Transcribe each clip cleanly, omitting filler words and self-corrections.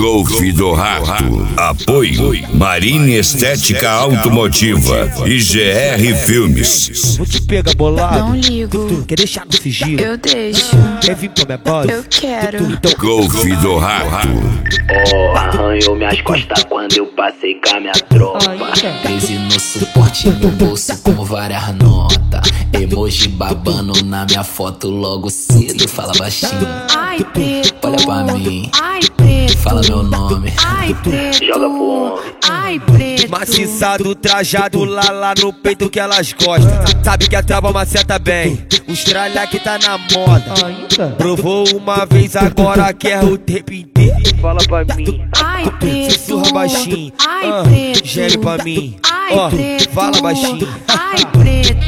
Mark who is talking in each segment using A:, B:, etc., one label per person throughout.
A: Golf do Rato. Apoio Marine Estética Automotiva e GR Filmes.
B: Vou te pegar bolado.
C: Não ligo.
B: Tu quer deixar no sigilo?
C: Eu deixo.
B: Quer vir pra minha base?
C: Eu quero.
B: Então
A: Golf do Rato.
D: Oh, arranhou minhas costas quando eu passei com a minha tropa.
E: 13 no suporte, meu bolso com várias notas. Emoji babando na minha foto logo cedo. Fala baixinho,
C: Ai, preto.
E: olha pra mim,
C: Ai, preto.
E: fala meu nome.
C: Ai, preto.
D: Joga pro homem.
C: Ai, preto.
B: maciçado, trajado lá no peito que elas gostam. Sabe que a trava maceta bem. Os tralha que tá na moda. Provou uma vez, agora quer o tempo inteiro. Fala pra mim.
C: Ai, preto.
B: Sussurra baixinho.
C: Ai, preto.
B: Gere pra mim.
C: Ai, preto.
B: Fala baixinho.
C: Ai, preto.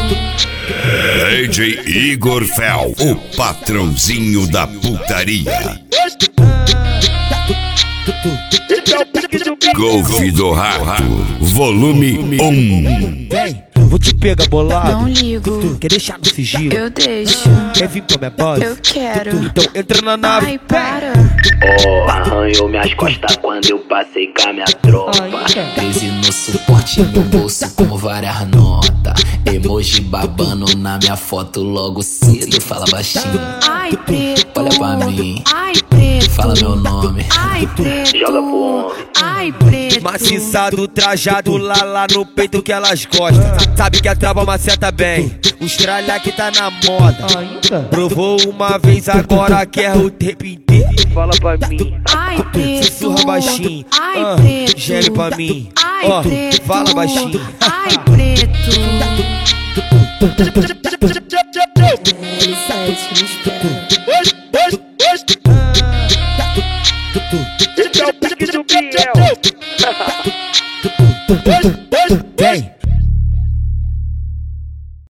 A: DJ Igor Fel, o patrãozinho da putaria. Golf do Rato, volume 1.
B: Vem, vou te pegar bolado.
C: Não ligo.
B: Tu quer deixar no sigilo?
C: Eu deixo.
B: Quer vir pra minha base?
C: Eu quero.
B: Então entra na nave.
C: Ai, para.
D: Oh, arranhou minhas costas quando eu passei com a minha tropa.
E: 13 no suporte, meu bolso com várias notas. Emoji babando na minha foto logo cedo. Fala baixinho,
C: Ai, preto.
E: olha pra mim,
C: Ai, preto.
E: fala meu nome.
C: Ai, preto.
D: Joga pro homem.
C: Ai, preto.
B: Maciçado, trajado lá no peito que elas gostam. Sabe que a trava maceta bem. Os tralha que tá na moda. Provou uma vez, agora quer o tempo inteiro. Fala pra mim.
C: Ai, preto.
B: Sussurra baixinho.
C: Ai, preto.
B: Gere pra mim.
C: Ai, preto.
B: Fala baixinho.
C: Ai, preto.
B: Então,